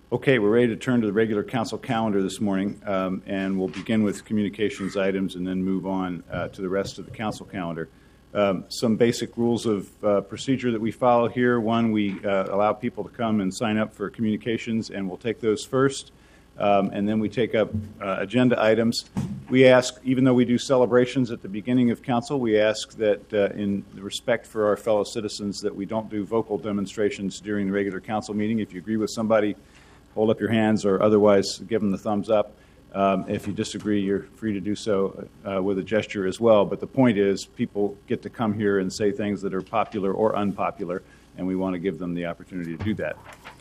Okay, we're ready to turn to the regular council calendar this morning, and we'll begin with communications items and then move on to the rest of the council calendar. Some basic rules of procedure that we follow here. One, we allow people to come and sign up for communications, and we'll take those first. And then we take up agenda items. We ask, even though we do celebrations at the beginning of council, we ask that in respect for our fellow citizens that we don't do vocal demonstrations during the regular council meeting. If you agree with somebody, hold up your hands or otherwise give them the thumbs up. If you disagree, you're free to do so with a gesture as well. But the point is people get to come here and say things that are popular or unpopular, and we want to give them the opportunity to do that.